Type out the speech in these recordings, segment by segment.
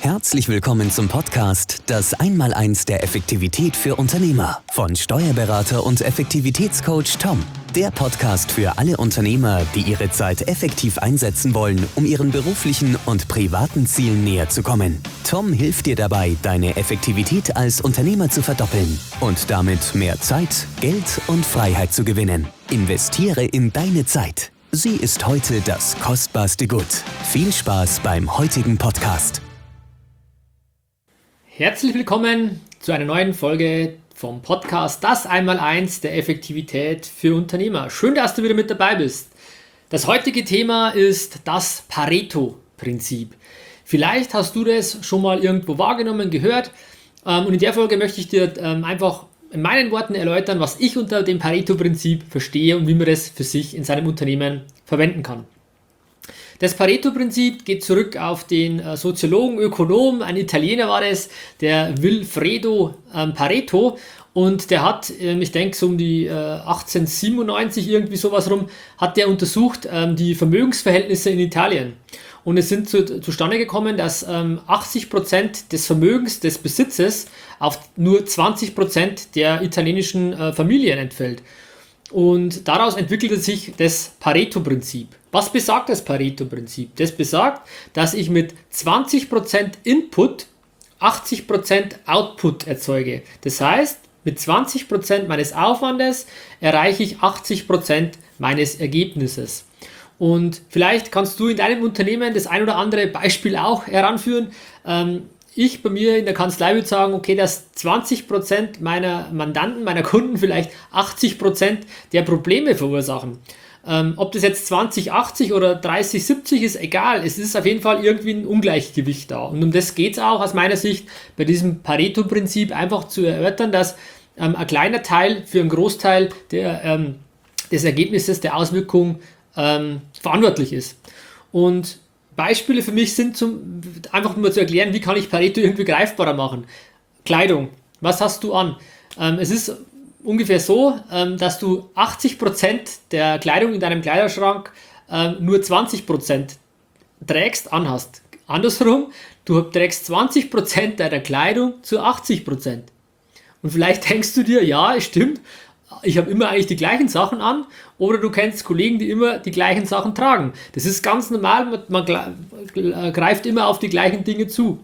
Herzlich willkommen zum Podcast Das Einmaleins der Effektivität für Unternehmer von Steuerberater und Effektivitätscoach Tom. Der Podcast für alle Unternehmer, die ihre Zeit effektiv einsetzen wollen, um ihren beruflichen und privaten Zielen näher zu kommen. Tom hilft dir dabei, deine Effektivität als Unternehmer zu verdoppeln und damit mehr Zeit, Geld und Freiheit zu gewinnen. Investiere in deine Zeit. Sie ist heute das kostbarste Gut. Viel Spaß beim heutigen Podcast. Herzlich willkommen zu einer neuen Folge vom Podcast Das Einmaleins der Effektivität für Unternehmer. Schön, dass du wieder mit dabei bist. Das heutige Thema ist das Pareto-Prinzip. Vielleicht hast du das schon mal irgendwo wahrgenommen, gehört. Und in der Folge möchte ich dir einfach in meinen Worten erläutern, was ich unter dem Pareto-Prinzip verstehe und wie man das für sich in seinem Unternehmen verwenden kann. Das Pareto-Prinzip geht zurück auf den Soziologen, Ökonom, ein Italiener war das, der Vilfredo Pareto, und der hat, ich denke so um die 1897 irgendwie sowas rum, hat der untersucht die Vermögensverhältnisse in Italien. Und es sind zustande gekommen, dass 80% des Vermögens, des Besitzes auf nur 20% der italienischen Familien entfällt. Und daraus entwickelte sich das Pareto-Prinzip. Was besagt das Pareto-Prinzip? Das besagt, dass ich mit 20% Input 80% Output erzeuge. Das heißt, mit 20% meines Aufwandes erreiche ich 80% meines Ergebnisses. Und vielleicht kannst du in deinem Unternehmen das ein oder andere Beispiel auch heranführen. Ich bei mir in der Kanzlei würde sagen, okay, dass 20% meiner Mandanten, meiner Kunden vielleicht 80% der Probleme verursachen. Ob das jetzt 20-80 oder 30-70 ist, egal. Es ist auf jeden Fall irgendwie ein Ungleichgewicht da. Und um das geht es auch aus meiner Sicht bei diesem Pareto-Prinzip einfach zu erörtern, dass ein kleiner Teil für einen Großteil des Ergebnisses, der Auswirkung verantwortlich ist. Und Beispiele für mich sind einfach nur zu erklären, wie kann ich Pareto irgendwie greifbarer machen. Kleidung, was hast du an? Es ist ungefähr so, dass du 80% der Kleidung in deinem Kleiderschrank nur 20% trägst, anhast. Andersrum, du trägst 20% deiner Kleidung zu 80%. Und vielleicht denkst du dir, ja, es stimmt, ich habe immer eigentlich die gleichen Sachen an, oder du kennst Kollegen, die immer die gleichen Sachen tragen. Das ist ganz normal, man greift immer auf die gleichen Dinge zu.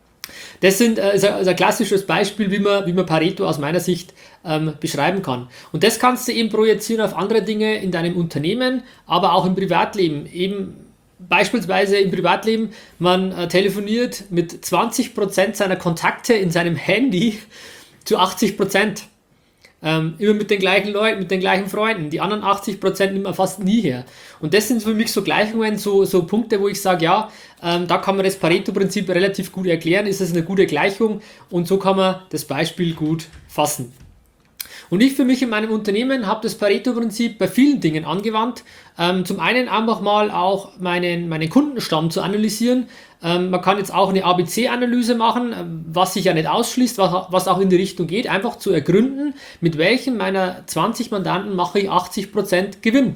Das ist ein klassisches Beispiel, wie man Pareto aus meiner Sicht beschreiben kann. Und das kannst du eben projizieren auf andere Dinge in deinem Unternehmen, aber auch im Privatleben. Eben beispielsweise im Privatleben, man telefoniert mit 20% seiner Kontakte in seinem Handy zu 80%. Immer mit den gleichen Leuten, mit den gleichen Freunden. Die anderen 80% nimmt man fast nie her. Und das sind für mich so Gleichungen, so Punkte, wo ich sage, ja, da kann man das Pareto-Prinzip relativ gut erklären, ist es eine gute Gleichung und so kann man das Beispiel gut fassen. Und ich für mich in meinem Unternehmen habe das Pareto-Prinzip bei vielen Dingen angewandt. Zum einen einfach mal auch meinen Kundenstamm zu analysieren. Man kann jetzt auch eine ABC-Analyse machen, was sich ja nicht ausschließt, was auch in die Richtung geht, einfach zu ergründen, mit welchen meiner 20 Mandanten mache ich 80% Gewinn.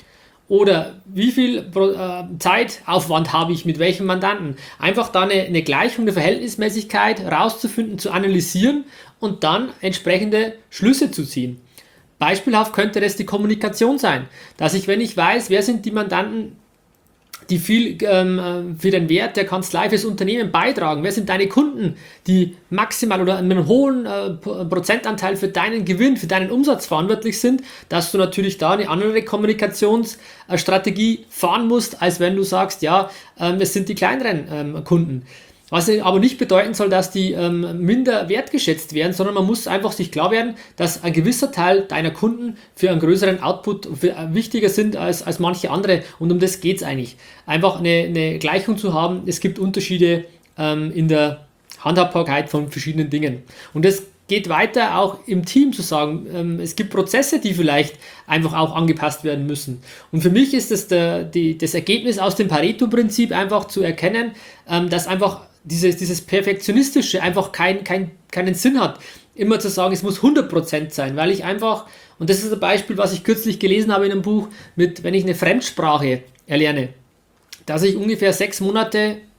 Oder wie viel Zeitaufwand habe ich mit welchem Mandanten? Einfach da eine Gleichung, eine Verhältnismäßigkeit rauszufinden, zu analysieren und dann entsprechende Schlüsse zu ziehen. Beispielhaft könnte das die Kommunikation sein, dass ich, wenn ich weiß, wer sind die Mandanten, die viel für den Wert der Kanzlei fürs Unternehmen beitragen, wer sind deine Kunden, die maximal oder einen hohen Prozentanteil für deinen Gewinn, für deinen Umsatz verantwortlich sind, dass du natürlich da eine andere Kommunikationsstrategie fahren musst, als wenn du sagst, ja, es sind die kleineren Kunden. Was aber nicht bedeuten soll, dass die minder wertgeschätzt werden, sondern man muss einfach sich klar werden, dass ein gewisser Teil deiner Kunden für einen größeren Output wichtiger sind als manche andere. Und um das geht es eigentlich. Einfach eine Gleichung zu haben, es gibt Unterschiede in der Handhabbarkeit von verschiedenen Dingen. Und das geht weiter auch im Team zu sagen, es gibt Prozesse, die vielleicht einfach auch angepasst werden müssen. Und für mich ist das Ergebnis aus dem Pareto-Prinzip einfach zu erkennen, dass einfach dieses Perfektionistische einfach keinen Sinn hat, immer zu sagen, es muss 100% sein, weil ich einfach, und das ist ein Beispiel, was ich kürzlich gelesen habe in einem Buch, wenn ich eine Fremdsprache erlerne, dass ich ungefähr 6 Monate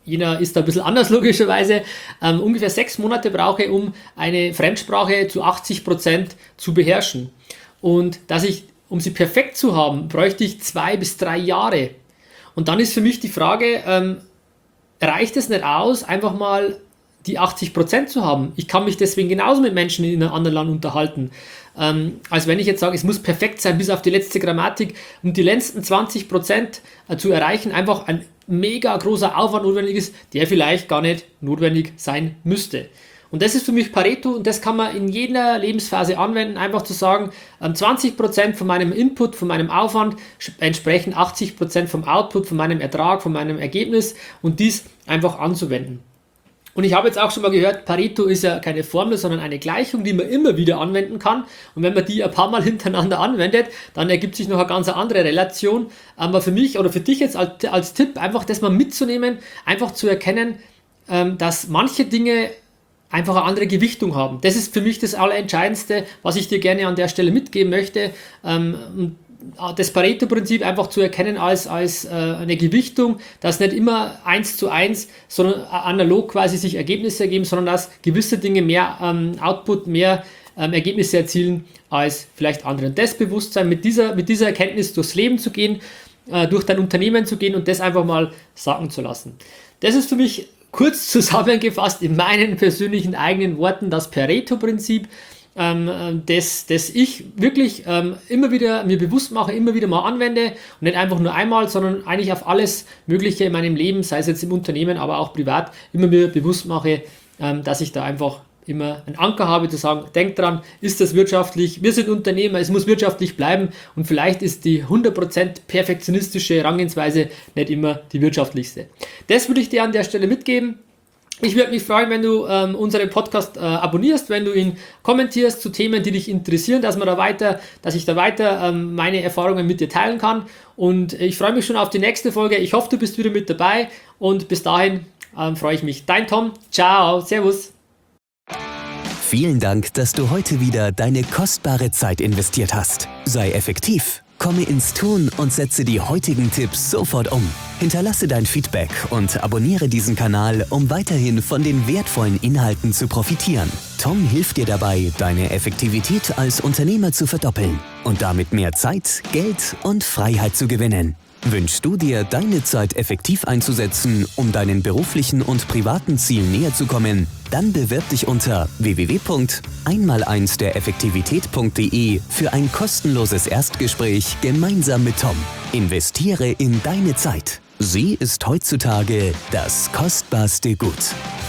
Jeder ist da ein bisschen anders logischerweise, ungefähr 6 Monate brauche, um eine Fremdsprache zu 80% zu beherrschen. Und um sie perfekt zu haben, bräuchte ich 2 bis 3 Jahre. Und dann ist für mich die Frage, reicht es nicht aus, einfach mal die 80% zu haben? Ich kann mich deswegen genauso mit Menschen in einem anderen Land unterhalten. Als wenn ich jetzt sage, es muss perfekt sein, bis auf die letzte Grammatik, um die letzten 20% zu erreichen, einfach ein mega großer Aufwand notwendig ist, der vielleicht gar nicht notwendig sein müsste. Und das ist für mich Pareto und das kann man in jeder Lebensphase anwenden, einfach zu sagen, 20% von meinem Input, von meinem Aufwand entsprechen 80% vom Output, von meinem Ertrag, von meinem Ergebnis und dies einfach anzuwenden. Und ich habe jetzt auch schon mal gehört, Pareto ist ja keine Formel, sondern eine Gleichung, die man immer wieder anwenden kann. Und wenn man die ein paar Mal hintereinander anwendet, dann ergibt sich noch eine ganz andere Relation. Aber für mich oder für dich jetzt als Tipp, einfach das mal mitzunehmen, einfach zu erkennen, dass manche Dinge einfach eine andere Gewichtung haben. Das ist für mich das Allerentscheidendste, was ich dir gerne an der Stelle mitgeben möchte. Das Pareto-Prinzip einfach zu erkennen als eine Gewichtung, dass nicht immer 1:1, sondern analog quasi sich Ergebnisse ergeben, sondern dass gewisse Dinge mehr Output, mehr Ergebnisse erzielen als vielleicht andere. Und das Bewusstsein, mit dieser Erkenntnis durchs Leben zu gehen, durch dein Unternehmen zu gehen und das einfach mal sacken zu lassen. Das ist für mich kurz zusammengefasst in meinen persönlichen eigenen Worten das Pareto-Prinzip, das ich wirklich immer wieder mir bewusst mache, immer wieder mal anwende und nicht einfach nur einmal, sondern eigentlich auf alles Mögliche in meinem Leben, sei es jetzt im Unternehmen, aber auch privat, immer mir bewusst mache, dass ich da einfach immer einen Anker habe, zu sagen, denk dran, ist das wirtschaftlich, wir sind Unternehmer, es muss wirtschaftlich bleiben und vielleicht ist die 100% perfektionistische Herangehensweise nicht immer die wirtschaftlichste. Das würde ich dir an der Stelle mitgeben. Ich würde mich freuen, wenn du unseren Podcast abonnierst, wenn du ihn kommentierst zu Themen, die dich interessieren, dass ich da weiter meine Erfahrungen mit dir teilen kann. Und ich freue mich schon auf die nächste Folge. Ich hoffe, du bist wieder mit dabei und bis dahin freue ich mich. Dein Tom. Ciao. Servus. Vielen Dank, dass du heute wieder deine kostbare Zeit investiert hast. Sei effektiv, komme ins Tun und setze die heutigen Tipps sofort um. Hinterlasse dein Feedback und abonniere diesen Kanal, um weiterhin von den wertvollen Inhalten zu profitieren. Tom hilft dir dabei, deine Effektivität als Unternehmer zu verdoppeln und damit mehr Zeit, Geld und Freiheit zu gewinnen. Wünschst du dir, deine Zeit effektiv einzusetzen, um deinen beruflichen und privaten Zielen näher zu kommen? Dann bewirb dich unter www.einmal1dereffektivität.de für ein kostenloses Erstgespräch gemeinsam mit Tom. Investiere in deine Zeit. Sie ist heutzutage das kostbarste Gut.